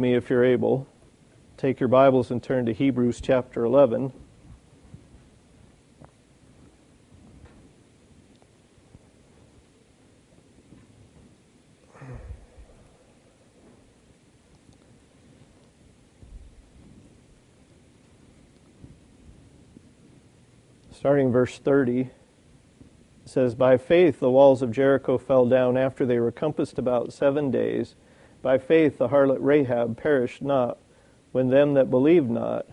me if you're able. Take your Bibles and turn to Hebrews chapter 11. Starting verse 30, it says, "By faith the walls of Jericho fell down after they were compassed about 7 days. By faith the harlot Rahab perished not with them that believed not,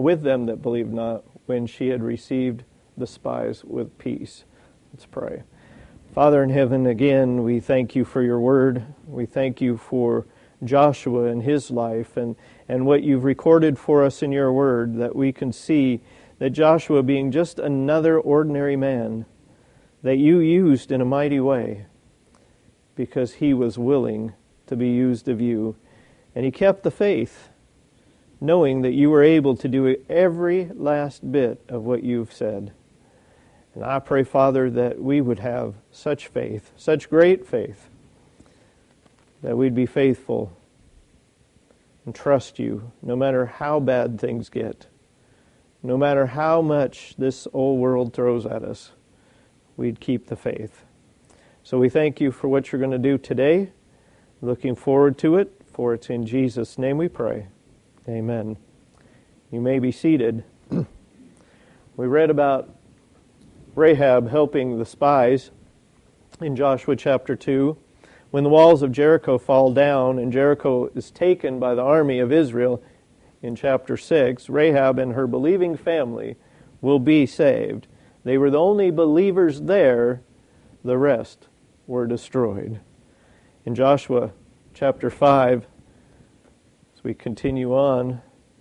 when she had received the spies with peace." Let's pray. Father in heaven, again, we thank you for your word. We thank you for Joshua and his life and what you've recorded for us in your word, that we can see that Joshua, being just another ordinary man, that you used in a mighty way because he was willing to be used of you. And he kept the faith, knowing that you were able to do every last bit of what you've said. And I pray, Father, that we would have such faith, such great faith, that we'd be faithful and trust you no matter how bad things get. No matter how much this old world throws at us, we'd keep the faith. So we thank you for what you're going to do today. Looking forward to it, for it's in Jesus' name we pray. Amen. You may be seated. We read about Rahab helping the spies in Joshua chapter 2. When the walls of Jericho fall down and Jericho is taken by the army of Israel, in chapter 6, Rahab and her believing family will be saved. They were the only believers there. The rest were destroyed. In Joshua chapter 5, as we continue on,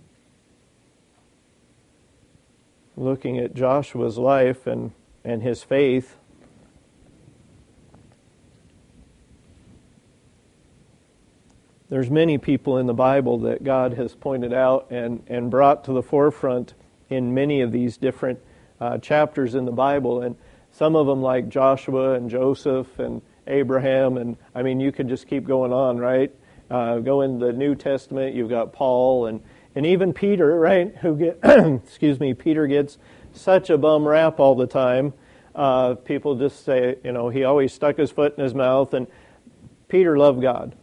looking at Joshua's life and his faith, there's many people in the Bible that God has pointed out and brought to the forefront in many of these different chapters in the Bible. And some of them, like Joshua and Joseph and Abraham, and I mean, you could just keep going on, right? Go in the New Testament, you've got Paul and even Peter, right? Peter gets such a bum rap all the time. People just say, he always stuck his foot in his mouth, and Peter loved God.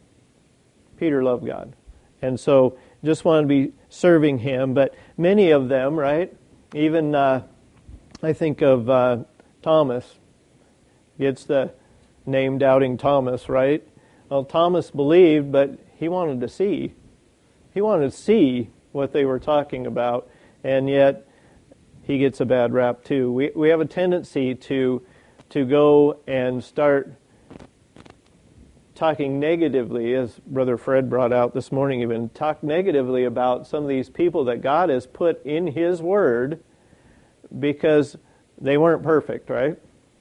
And so just wanted to be serving him. But many of them, right? Even I think of Thomas. Gets the name Doubting Thomas, right? Well, Thomas believed, but he wanted to see. He wanted to see what they were talking about. And yet he gets a bad rap too. We have a tendency to go and start talking negatively, as Brother Fred brought out this morning, even talk negatively about some of these people that God has put in His Word because they weren't perfect, right?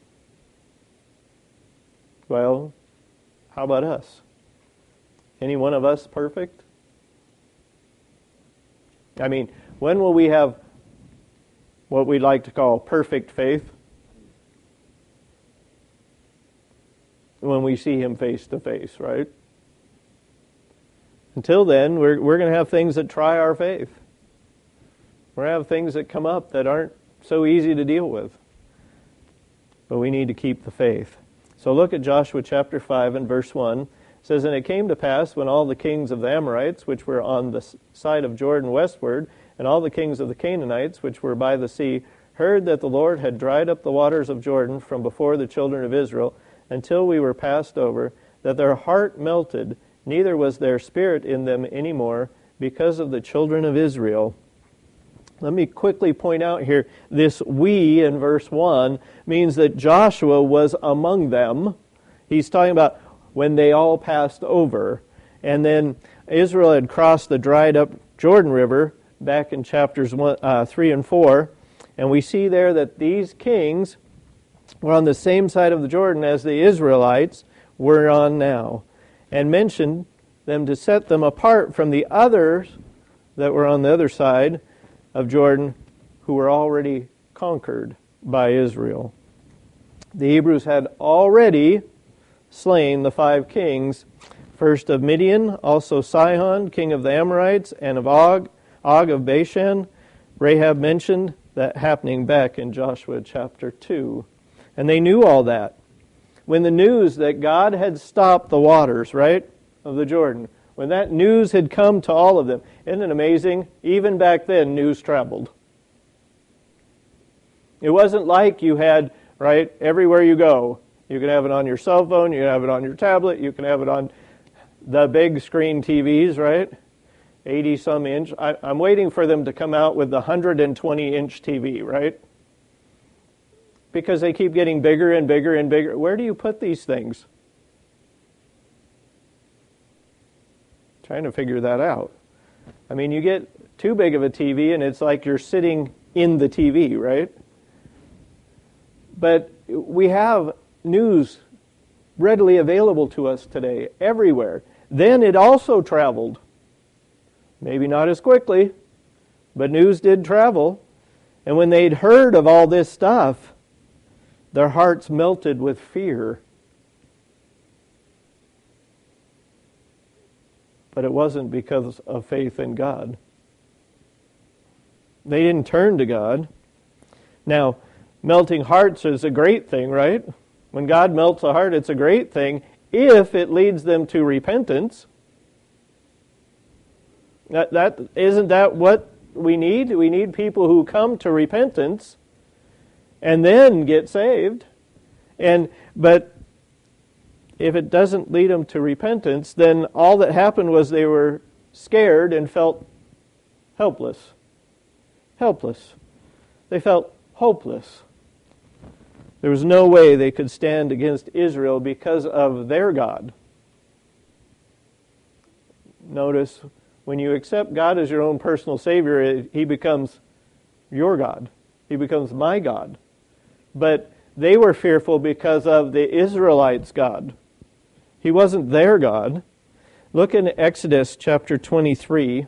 Well, how about us? Any one of us perfect? I mean, when will we have what we like to call perfect faith? When we see Him face to face, right? Until then, we're going to have things that try our faith. We're going to have things that come up that aren't so easy to deal with. But we need to keep the faith. So look at Joshua chapter 5 and verse 1. It says, "And it came to pass when all the kings of the Amorites, which were on the side of Jordan westward, and all the kings of the Canaanites, which were by the sea, heard that the Lord had dried up the waters of Jordan from before the children of Israel, until we were passed over, that their heart melted, neither was there spirit in them any more, because of the children of Israel." Let me quickly point out here, this "we" in verse 1 means that Joshua was among them. He's talking about when they all passed over. And then Israel had crossed the dried up Jordan River back in chapters 3 and 4. And we see there that these kings were on the same side of the Jordan as the Israelites were on now, and mentioned them to set them apart from the others that were on the other side of Jordan, who were already conquered by Israel. The Hebrews had already slain the 5 kings First of Midian, also Sihon, king of the Amorites, and of Og of Bashan. Rahab mentioned that happening back in Joshua chapter 2. And they knew all that. When the news that God had stopped the waters, right, of the Jordan, when that news had come to all of them, isn't it amazing? Even back then, news traveled. It wasn't like you had, right, everywhere you go. You can have it on your cell phone, you can have it on your tablet, you can have it on the big screen TVs, right? 80-some inch. I'm waiting for them to come out with the 120-inch TV, right? Because they keep getting bigger and bigger and bigger. Where do you put these things? Trying to figure that out. I mean, you get too big of a TV and it's like you're sitting in the TV, right? But we have news readily available to us today, everywhere. Then it also traveled. Maybe not as quickly, but news did travel. And when they'd heard of all this stuff, their hearts melted with fear. But it wasn't because of faith in God. They didn't turn to God. Now, melting hearts is a great thing, right? When God melts a heart, it's a great thing if it leads them to repentance. Isn't that what we need? We need people who come to repentance and then get saved. But if it doesn't lead them to repentance, then all that happened was they were scared and felt helpless. Helpless. They felt hopeless. There was no way they could stand against Israel because of their God. Notice, when you accept God as your own personal Savior, He becomes your God. He becomes my God. But they were fearful because of the Israelites' God. He wasn't their God. Look in Exodus chapter 23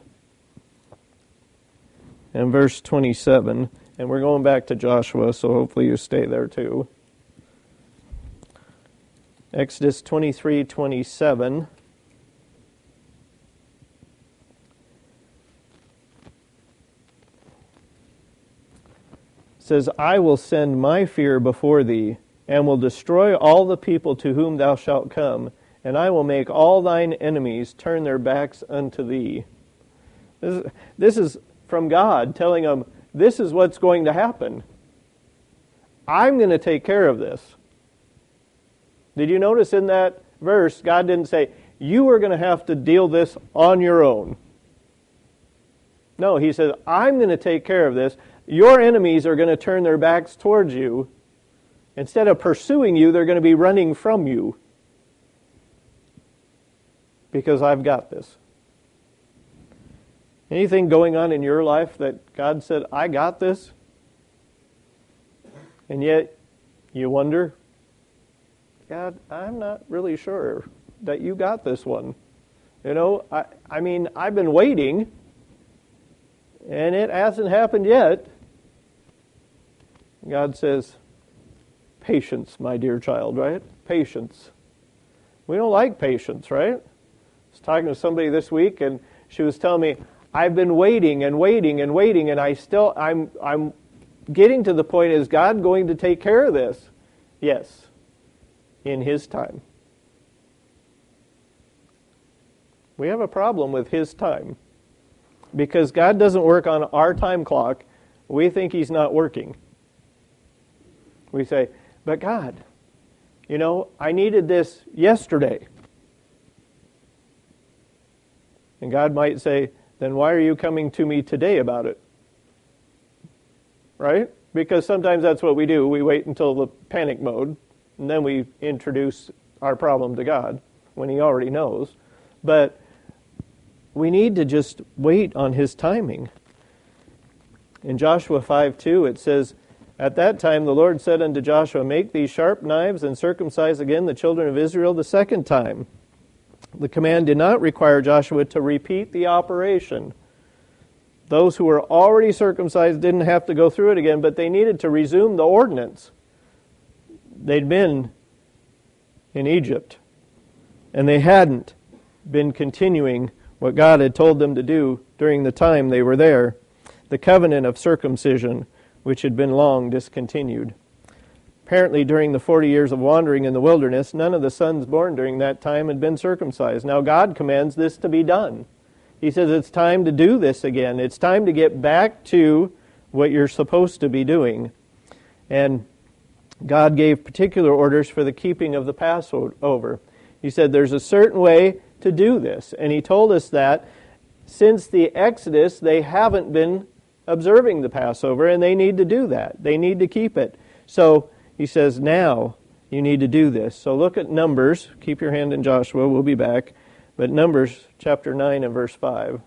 and verse 27. And we're going back to Joshua, so hopefully you stay there too. Exodus 23:27. Says, I will send my fear before thee, and will destroy all the people to whom thou shalt come, and I will make all thine enemies turn their backs unto thee. This is from God telling them, this is what's going to happen. I'm going to take care of this. Did you notice in that verse, God didn't say, you are going to have to deal this on your own. No, He says, I'm going to take care of this. Your enemies are going to turn their backs towards you. Instead of pursuing you, they're going to be running from you. Because I've got this. Anything going on in your life that God said, I got this? And yet, you wonder, God, I'm not really sure that you got this one. You know, I mean, I've been waiting, and it hasn't happened yet. God says, patience, my dear child, right? Patience. We don't like patience, right? I was talking to somebody this week, and she was telling me, I've been waiting and waiting and waiting, and I'm getting to the point, is God going to take care of this? Yes, in His time. We have a problem with His time. Because God doesn't work on our time clock, we think He's not working. We say, but God, you know, I needed this yesterday. And God might say, then why are you coming to me today about it? Right? Because sometimes that's what we do. We wait until the panic mode, and then we introduce our problem to God when He already knows. But we need to just wait on His timing. In Joshua 5:2 it says, at that time the Lord said unto Joshua, make these sharp knives and circumcise again the children of Israel the second time. The command did not require Joshua to repeat the operation. Those who were already circumcised didn't have to go through it again, but they needed to resume the ordinance. They'd been in Egypt, and they hadn't. been continuing what God had told them to do during the time they were there, the covenant of circumcision, which had been long discontinued. Apparently, during the 40 years of wandering in the wilderness, none of the sons born during that time had been circumcised. Now God commands this to be done. He says it's time to do this again. It's time to get back to what you're supposed to be doing. And God gave particular orders for the keeping of the Passover. He said there's a certain way to do this. And He told us that since the Exodus, they haven't been observing the Passover, and they need to do that. They need to keep it. So He says, now you need to do this. So look at Numbers. Keep your hand in Joshua. We'll be back. But Numbers chapter 9 and verse 5.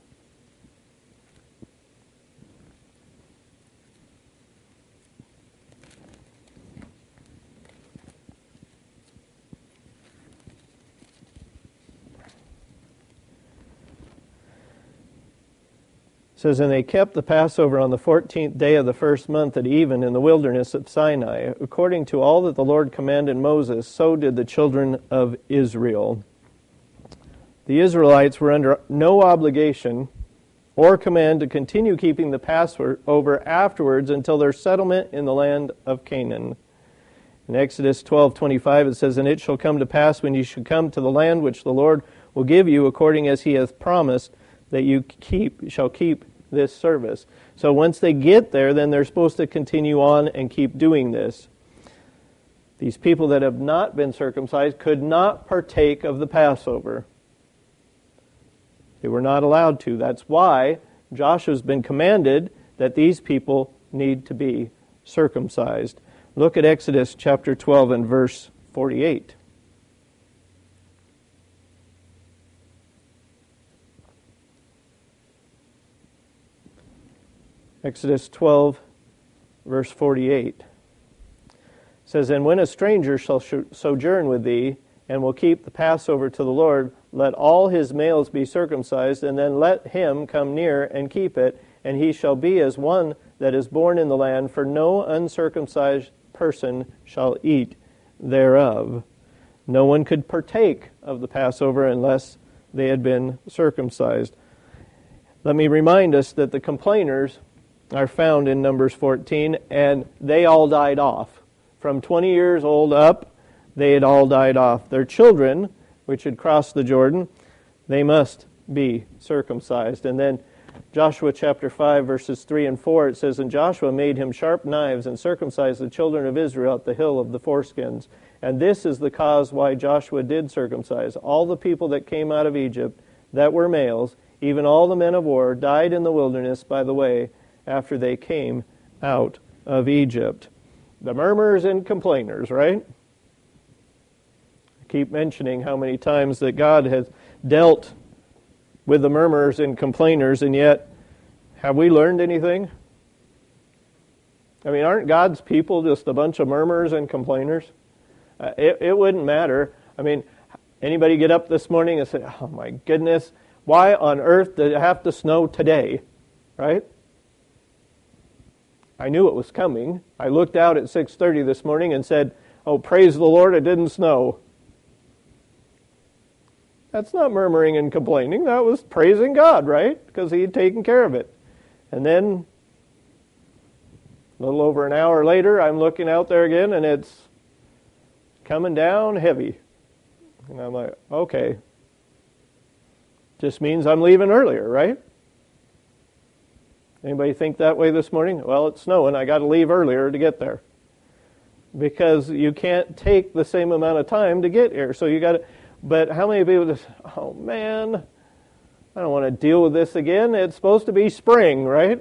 It says, and they kept the Passover on the 14th day of the first month at even in the wilderness of Sinai. According to all that the Lord commanded Moses, so did the children of Israel. The Israelites were under no obligation or command to continue keeping the Passover afterwards until their settlement in the land of Canaan. In Exodus 12:25 it says, and it shall come to pass when you shall come to the land which the Lord will give you according as He hath promised, that you shall keep this service. So once they get there, then they're supposed to continue on and keep doing this. These people that have not been circumcised could not partake of the Passover. They were not allowed to. That's why Joshua's been commanded that these people need to be circumcised. Look at Exodus chapter 12 and verse 48. Exodus 12, verse 48 says, and when a stranger shall sojourn with thee, and will keep the Passover to the Lord, let all his males be circumcised, and then let him come near and keep it, and he shall be as one that is born in the land, for no uncircumcised person shall eat thereof. No one could partake of the Passover unless they had been circumcised. Let me remind us that the complainers are found in Numbers 14, and they all died off. From 20 years old up, they had all died off. Their children, which had crossed the Jordan, they must be circumcised. And then Joshua chapter 5, verses 3 and 4, it says, and Joshua made him sharp knives and circumcised the children of Israel at the hill of the foreskins. And this is the cause why Joshua did circumcise. All the people that came out of Egypt that were males, even all the men of war, died in the wilderness by the way after they came out of Egypt. The murmurers and complainers, right? I keep mentioning how many times that God has dealt with the murmurers and complainers, and yet, have we learned anything? I mean, aren't God's people just a bunch of murmurers and complainers? It wouldn't matter. I mean, anybody get up this morning and say, oh my goodness, why on earth did it have to snow today? Right? I knew it was coming. I looked out at 6:30 this morning and said, oh, praise the Lord, it didn't snow. That's not murmuring and complaining. That was praising God, right? Because He had taken care of it. And then, a little over an hour later, I'm looking out there again, and it's coming down heavy. And I'm like, okay. Just means I'm leaving earlier, right? Anybody think that way this morning? Well, it's snowing. I got to leave earlier to get there. Because you can't take the same amount of time to get here. So you got to... But how many people just, oh man, I don't want to deal with this again. It's supposed to be spring, right?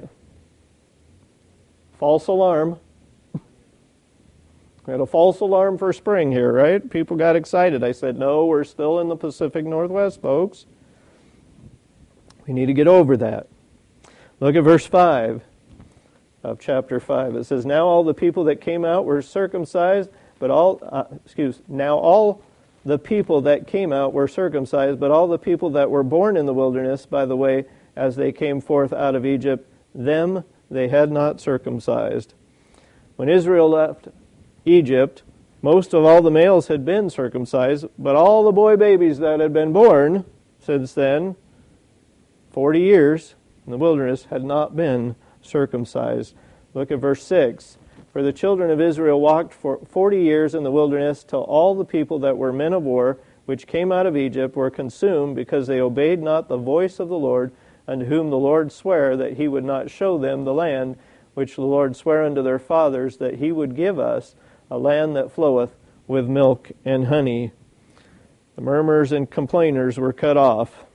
False alarm. We had a false alarm for spring here, right? People got excited. I said, no, we're still in the Pacific Northwest, folks. We need to get over that. Look at verse 5 of chapter 5. It says, now all the people that came out were circumcised, but now all the people that came out were circumcised, but all the people that were born in the wilderness, by the way, as they came forth out of Egypt, them they had not circumcised. When Israel left Egypt, most of all the males had been circumcised, but all the boy babies that had been born since then, 40 years in the wilderness, had not been circumcised. Look at verse 6. For the children of Israel walked for 40 years in the wilderness till all the people that were men of war, which came out of Egypt, were consumed, because they obeyed not the voice of the Lord, unto whom the Lord sware that he would not show them the land which the Lord sware unto their fathers, that he would give us, a land that floweth with milk and honey. The murmurers and complainers were cut off.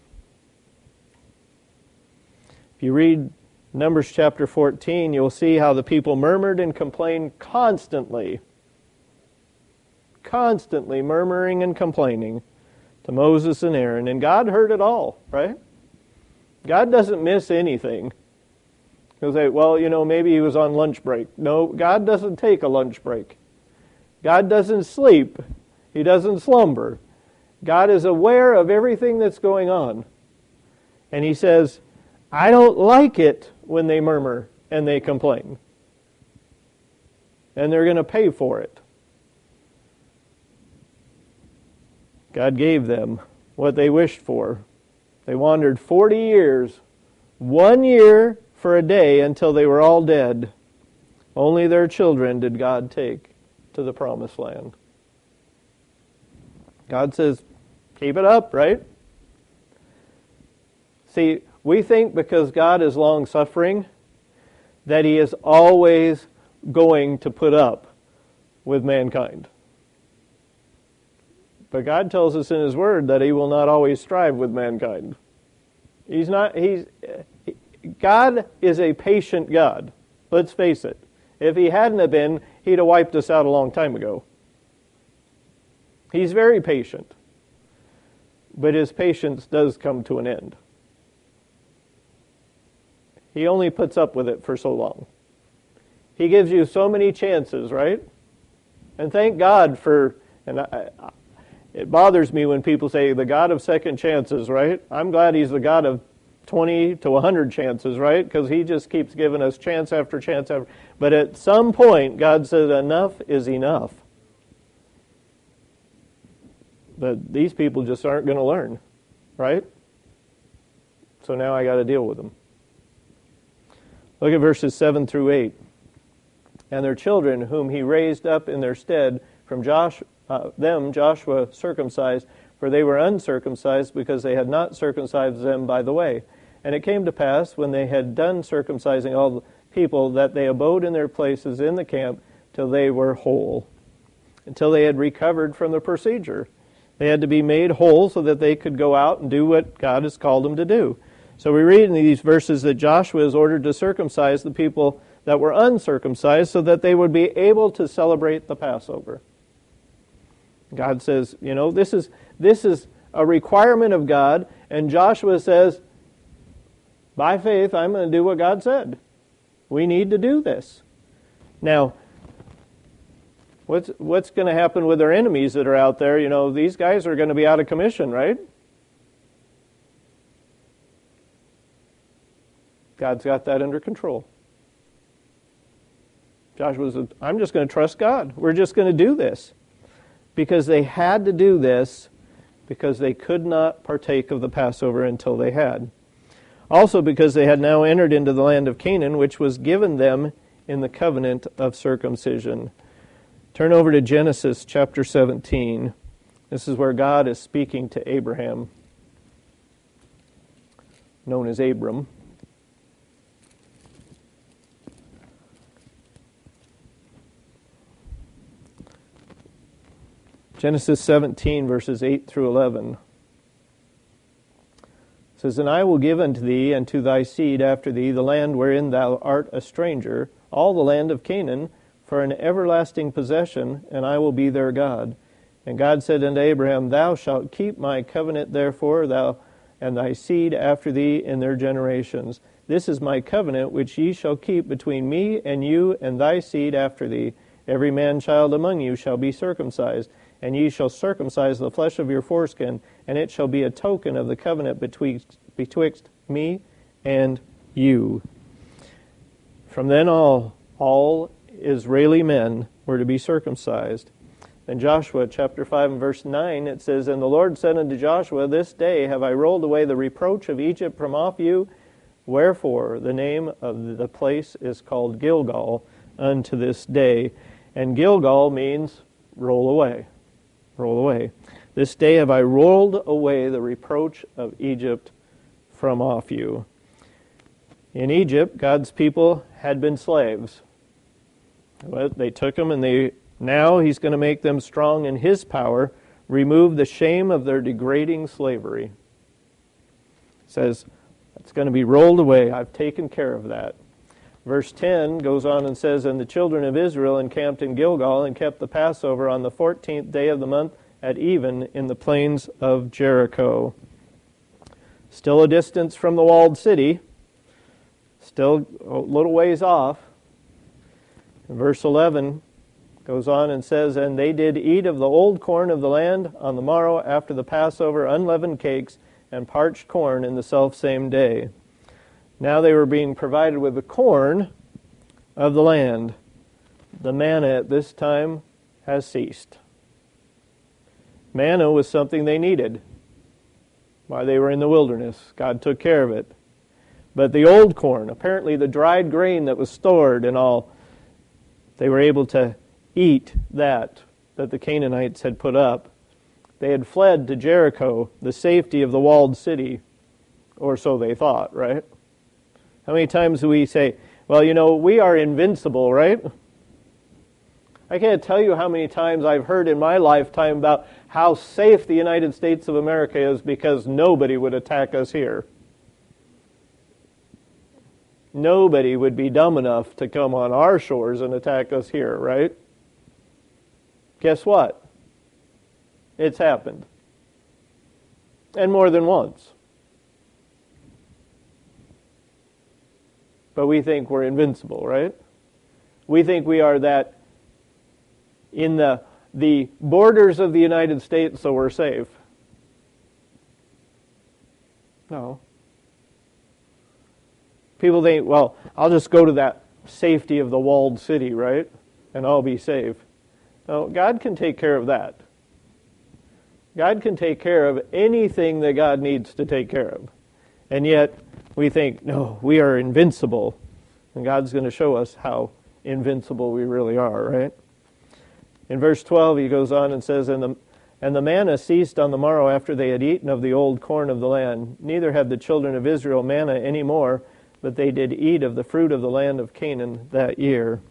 If you read Numbers chapter 14, you'll see how the people murmured and complained constantly. Constantly murmuring and complaining to Moses and Aaron. And God heard it all, right? God doesn't miss anything. He'll say, well, maybe he was on lunch break. No, God doesn't take a lunch break. God doesn't sleep. He doesn't slumber. God is aware of everything that's going on. And he says, I don't like it when they murmur and they complain. And they're going to pay for it. God gave them what they wished for. They wandered 40 years, 1 year for a day until they were all dead. Only their children did God take to the promised land. God says, keep it up, right? See, we think because God is long-suffering that he is always going to put up with mankind. But God tells us in his word that he will not always strive with mankind. God is a patient God. Let's face it. If he hadn't have been, he'd have wiped us out a long time ago. He's very patient. But his patience does come to an end. He only puts up with it for so long. He gives you so many chances, right? And thank God for, it bothers me when people say the God of second chances, right? I'm glad he's the God of 20 to 100 chances, right? Because he just keeps giving us chance after chance after. But at some point, God says enough is enough. But these people just aren't going to learn, right? So now I got to deal with them. Look at verses 7 through 8. And their children, whom he raised up in their stead, from Joshua circumcised, for they were uncircumcised, because they had not circumcised them by the way. And it came to pass, when they had done circumcising all the people, that they abode in their places in the camp till they were whole, until they had recovered from the procedure. They had to be made whole so that they could go out and do what God has called them to do. So we read in these verses that Joshua is ordered to circumcise the people that were uncircumcised so that they would be able to celebrate the Passover. God says, this is a requirement of God, and Joshua says, by faith, I'm going to do what God said. We need to do this. Now, what's going to happen with our enemies that are out there? These guys are going to be out of commission, right? God's got that under control. Joshua said, I'm just going to trust God. We're just going to do this. Because they had to do this because they could not partake of the Passover until they had. Also because they had now entered into the land of Canaan, which was given them in the covenant of circumcision. Turn over to Genesis chapter 17. This is where God is speaking to Abraham, known as Abram. Genesis 17, verses 8 through 11. It says, And I will give unto thee and to thy seed after thee the land wherein thou art a stranger, all the land of Canaan, for an everlasting possession, and I will be their God. And God said unto Abraham, Thou shalt keep my covenant, therefore, thou and thy seed after thee in their generations. This is my covenant which ye shall keep between me and you and thy seed after thee. Every man-child among you shall be circumcised, and ye shall circumcise the flesh of your foreskin, and it shall be a token of the covenant betwixt me and you. From then all Israeli men were to be circumcised. In Joshua chapter 5 and verse 9, it says, And the Lord said unto Joshua, This day have I rolled away the reproach of Egypt from off you. Wherefore the name of the place is called Gilgal unto this day. And Gilgal means roll away. Roll away. This day have I rolled away the reproach of Egypt from off you. In Egypt, God's people had been slaves. But they took them, and now He's going to make them strong in His power, remove the shame of their degrading slavery. It says, it's going to be rolled away. I've taken care of that. Verse 10 goes on and says, And the children of Israel encamped in Gilgal and kept the Passover on the 14th day of the month at even in the plains of Jericho. Still a distance from the walled city. Still a little ways off. Verse 11 goes on and says, And they did eat of the old corn of the land on the morrow after the Passover, unleavened cakes, and parched corn in the selfsame day. Now they were being provided with the corn of the land. The manna at this time has ceased. Manna was something they needed while they were in the wilderness. God took care of it. But the old corn, apparently the dried grain that was stored and all, they were able to eat that the Canaanites had put up. They had fled to Jericho, the safety of the walled city, or so they thought, right? How many times do we say, well, we are invincible, right? I can't tell you how many times I've heard in my lifetime about how safe the United States of America is because nobody would attack us here. Nobody would be dumb enough to come on our shores and attack us here, right? Guess what? It's happened. And more than once. But we think we're invincible, right? We think we are that in the borders of the United States, so we're safe. No. People think, well, I'll just go to that safety of the walled city, right? And I'll be safe. No, God can take care of that. God can take care of anything that God needs to take care of. And yet, we think, no, we are invincible. And God's going to show us how invincible we really are, right? In verse 12, he goes on and says, And the manna ceased on the morrow after they had eaten of the old corn of the land. Neither had the children of Israel manna any more, but they did eat of the fruit of the land of Canaan that year.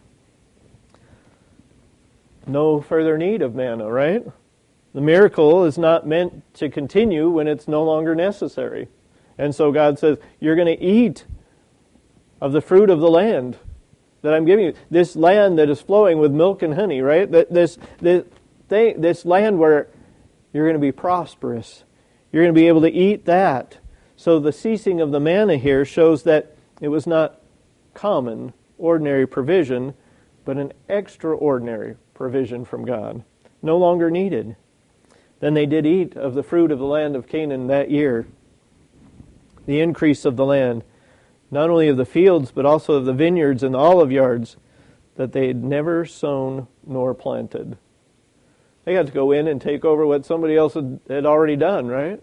No further need of manna, right? The miracle is not meant to continue when it's no longer necessary. And so God says, you're going to eat of the fruit of the land that I'm giving you. This land that is flowing with milk and honey, right? This land where you're going to be prosperous. You're going to be able to eat that. So the ceasing of the manna here shows that it was not common, ordinary provision, but an extraordinary provision from God. No longer needed. Then they did eat of the fruit of the land of Canaan that year. The increase of the land, not only of the fields, but also of the vineyards and the olive yards that they had never sown nor planted. They got to go in and take over what somebody else had already done, right?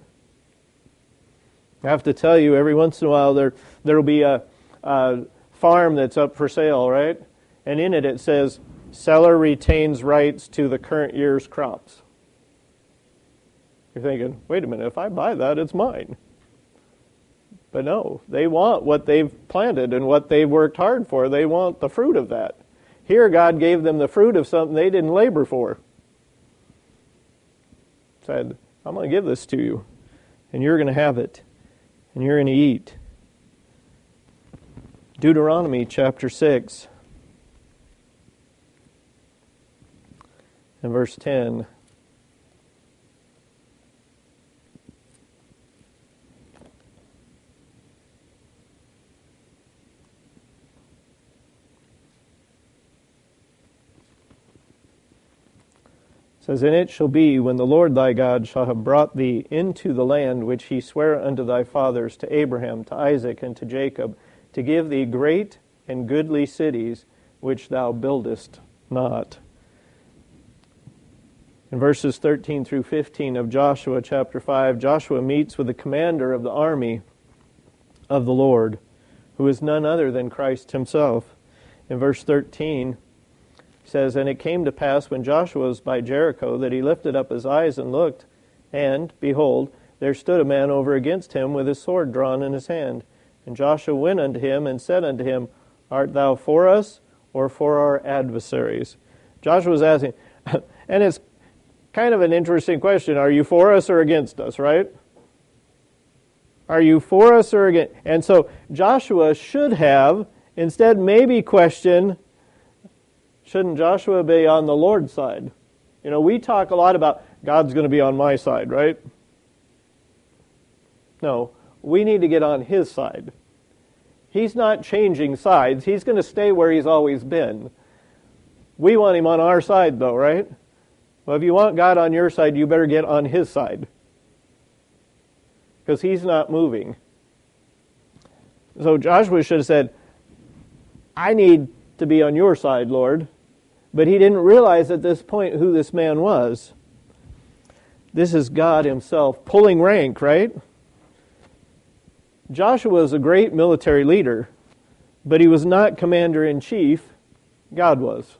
I have to tell you, every once in a while there will be a farm that's up for sale, right? And in it says, seller retains rights to the current year's crops. You're thinking, wait a minute, if I buy that, it's mine. But no, they want what they've planted and what they've worked hard for. They want the fruit of that. Here, God gave them the fruit of something they didn't labor for. Said, I'm going to give this to you, and you're going to have it, and you're going to eat. Deuteronomy chapter 6 and verse 10. It says, And it shall be, when the Lord thy God shall have brought thee into the land which he sware unto thy fathers, to Abraham, to Isaac, and to Jacob, to give thee great and goodly cities, which thou buildest not. In verses 13 through 15 of Joshua chapter 5, Joshua meets with the commander of the army of the Lord, who is none other than Christ himself. In verse 13, it says, "And it came to pass when Joshua was by Jericho that he lifted up his eyes and looked, and, behold, there stood a man over against him with his sword drawn in his hand. And Joshua went unto him and said unto him, Art thou for us or for our adversaries?" Joshua was asking, and it's kind of an interesting question. Are you for us or against us, right? Are you for us or against? And so Joshua should have, instead maybe question, shouldn't Joshua be on the Lord's side? You know, we talk a lot about God's going to be on my side, right? No, we need to get on His side. He's not changing sides. He's going to stay where He's always been. We want Him on our side, though, right? Well, if you want God on your side, you better get on His side, because He's not moving. So Joshua should have said, I need to be on your side, Lord. But he didn't realize at this point who this man was. This is God Himself pulling rank, right? Joshua was a great military leader, but he was not commander-in-chief. God was.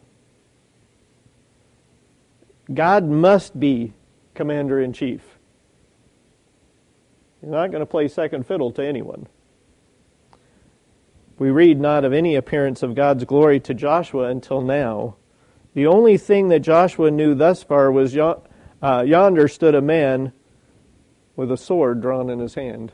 God must be commander-in-chief. He's not going to play second fiddle to anyone. We read not of any appearance of God's glory to Joshua until now. The only thing that Joshua knew thus far was yonder stood a man with a sword drawn in his hand.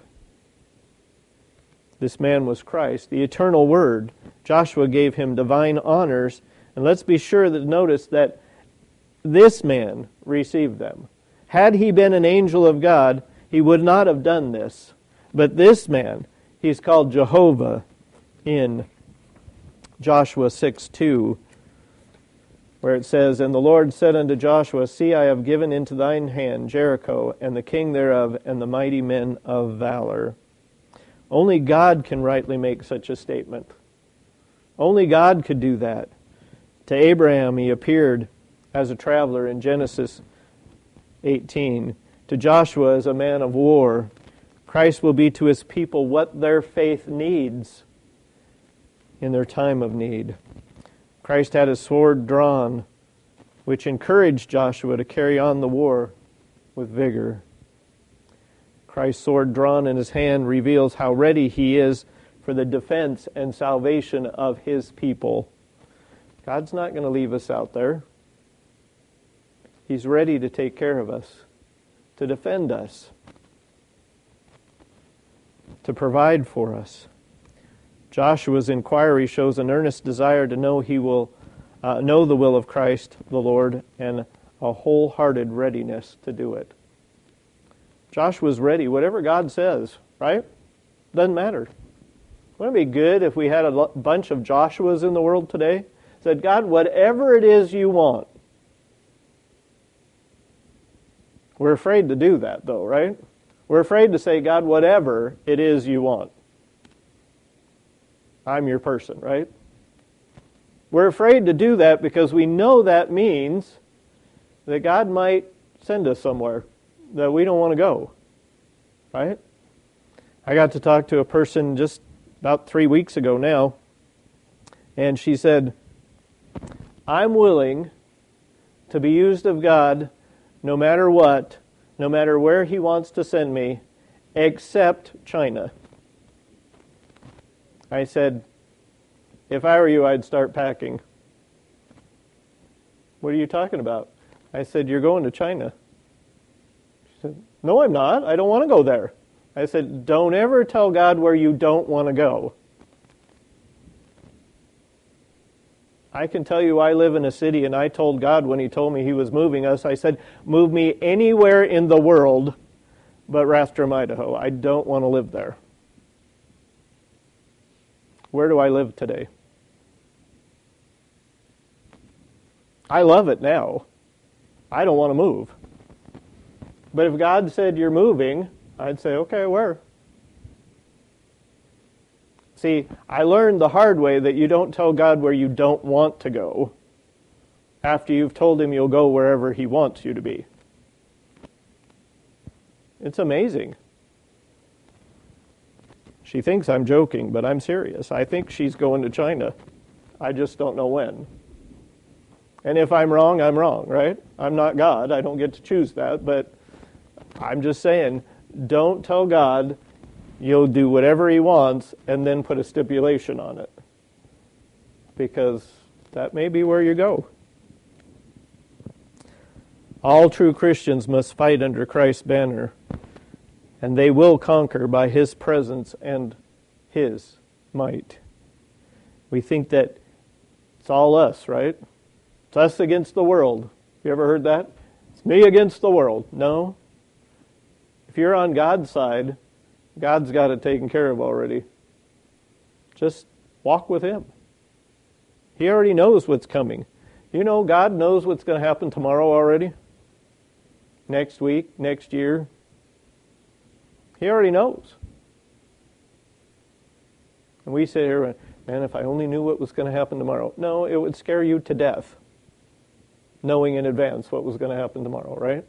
This man was Christ, the eternal Word. Joshua gave him divine honors, and let's be sure to notice that this man received them. Had he been an angel of God, he would not have done this. But this man, he's called Jehovah in Joshua 6:2, where it says, "And the Lord said unto Joshua, See, I have given into thine hand Jericho, and the king thereof, and the mighty men of valor." Only God can rightly make such a statement. Only God could do that. To Abraham He appeared as a traveler in Genesis 18. To Joshua as a man of war. Christ will be to His people what their faith needs in their time of need. Christ had a sword drawn, which encouraged Joshua to carry on the war with vigor. Christ's sword drawn in His hand reveals how ready He is for the defense and salvation of His people. God's not going to leave us out there. He's ready to take care of us, to defend us, to provide for us. Joshua's inquiry shows an earnest desire to know the will of Christ the Lord, and a wholehearted readiness to do it. Joshua's ready, whatever God says, right? Doesn't matter. Wouldn't it be good if we had a bunch of Joshuas in the world today? Said, God, whatever it is you want. We're afraid to do that, though, right? We're afraid to say, God, whatever it is you want. I'm your person, right? We're afraid to do that because we know that means that God might send us somewhere that we don't want to go, right? I got to talk to a person just about 3 weeks ago now, and she said, I'm willing to be used of God no matter what, no matter where He wants to send me, except China. I said, if I were you, I'd start packing. What are you talking about? I said, you're going to China. She said, no, I'm not. I don't want to go there. I said, don't ever tell God where you don't want to go. I can tell you I live in a city, and I told God when He told me He was moving us, I said, move me anywhere in the world but Rathdrum, Idaho. I don't want to live there. Where do I live today? I love it now. I don't want to move. But if God said you're moving, I'd say, okay, where? See, I learned the hard way that you don't tell God where you don't want to go. after you've told him you'll go wherever he wants you to be. It's amazing. She thinks I'm joking, but I'm serious. I think she's going to China. I just don't know when. And if I'm wrong, right? I'm not God. I don't get to choose that. But I'm just saying, don't tell God you'll do whatever he wants and then put a stipulation on it. Because that may be where you go. All true Christians must fight under Christ's banner, and they will conquer by his presence and his might. We think that it's all us, right? It's us against the world. You ever heard that? It's me against the world. No. If you're on God's side, God's got it taken care of already. Just walk with him. He already knows what's coming. You know, God knows what's going to happen tomorrow already. Next week, next year. He already knows. And we sit here, man, if I only knew what was going to happen tomorrow. No, it would scare you to death, knowing in advance what was going to happen tomorrow, right?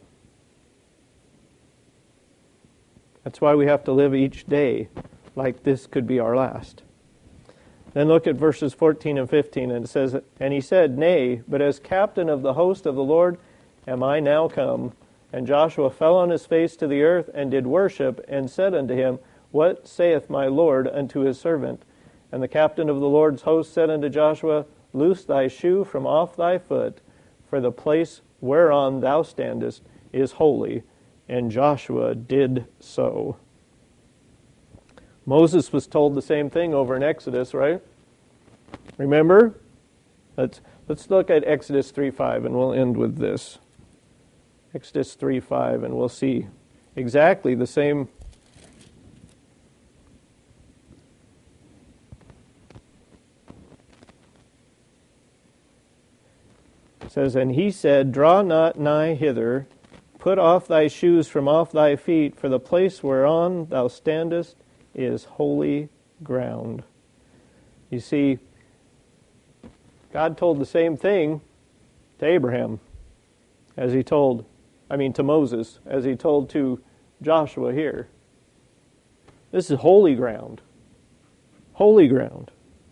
That's why we have to live each day like this could be our last. Then look at verses 14 and 15, and it says, "And he said, Nay, but as captain of the host of the Lord am I now come. And Joshua fell on his face to the earth, and did worship, and said unto him, What saith my Lord unto his servant? And the captain of the Lord's host said unto Joshua, Loose thy shoe from off thy foot, for the place whereon thou standest is holy. And Joshua did so." Moses was told the same thing over in Exodus, right? Remember? Let's look at Exodus 3:5, and we'll end with this. Exodus 3:5, and we'll see exactly the same. It says, "And he said, Draw not nigh hither, put off thy shoes from off thy feet, for the place whereon thou standest is holy ground." You see, God told the same thing to Abraham to Moses, as he told to Joshua here. This is holy ground. Holy ground.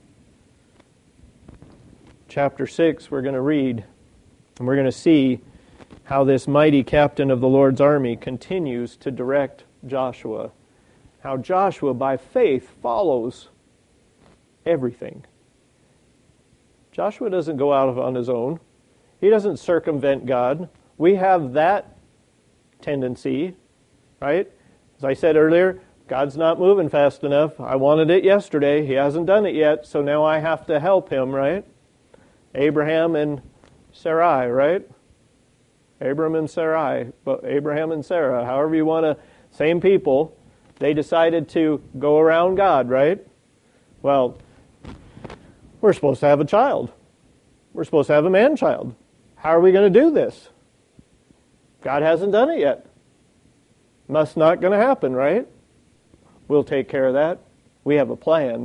Chapter 6 we're going to read, and we're going to see how this mighty captain of the Lord's army continues to direct Joshua. How Joshua, by faith, follows everything. Joshua doesn't go out on his own. He doesn't circumvent God. We have that tendency, right? As I said earlier, God's not moving fast enough. I wanted it yesterday. He hasn't done it yet, so now I have to help him, right? Abraham and Sarai, right? Abraham and Sarah, however you want to, same people, they decided to go around God, right? Well, we're supposed to have a child. We're supposed to have a man-child. How are we going to do this? God hasn't done it yet. Must not going to happen, right? We'll take care of that. We have a plan.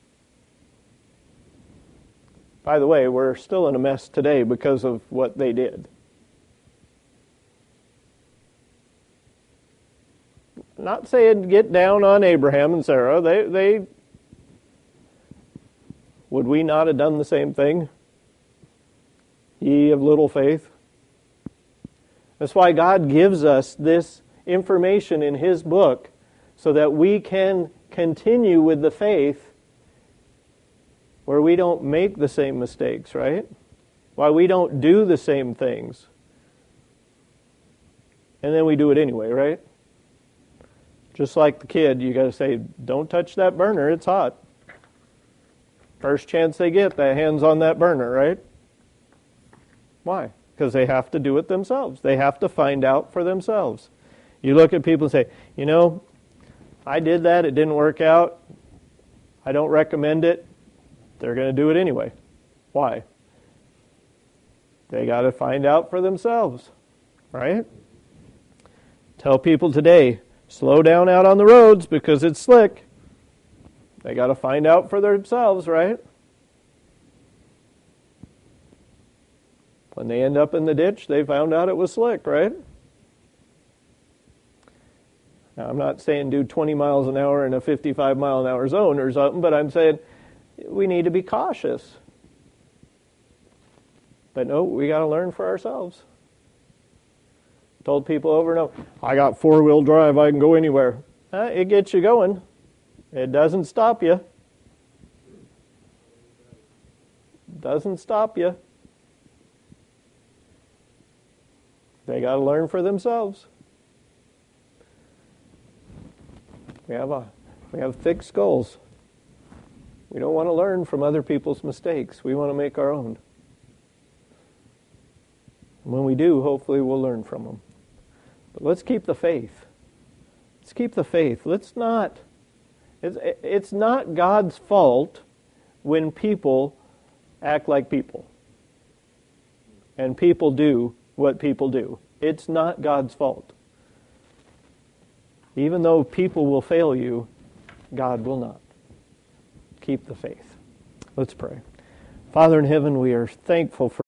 By the way, we're still in a mess today because of what they did. Not saying get down on Abraham and Sarah. They would we not have done the same thing? Ye of little faith. That's why God gives us this information in His book so that we can continue with the faith where we don't make the same mistakes, right? Why we don't do the same things. And then we do it anyway, right? Just like the kid, you got to say, don't touch that burner, it's hot. First chance they get, their hands on that burner, right? Why? Because they have to do it themselves. They have to find out for themselves. You look at people and say, I did that, it didn't work out. I don't recommend it. They're going to do it anyway. Why? They got to find out for themselves, right? Tell people today, slow down out on the roads because it's slick. They got to find out for themselves, right? When they end up in the ditch, they found out it was slick, right? Now, I'm not saying do 20 miles an hour in a 55 mile an hour zone or something, but I'm saying we need to be cautious. But no, we got to learn for ourselves. Told people over and over, I got four-wheel drive, I can go anywhere. It gets you going. It doesn't stop you. Doesn't stop you. They got to learn for themselves. We have thick skulls. We don't want to learn from other people's mistakes. We want to make our own. And when we do, hopefully we'll learn from them. But let's keep the faith. Let's keep the faith. It's not God's fault when people act like people. And people do what people do. It's not God's fault. Even though people will fail you, God will not. Keep the faith. Let's pray. Father in heaven, we are thankful for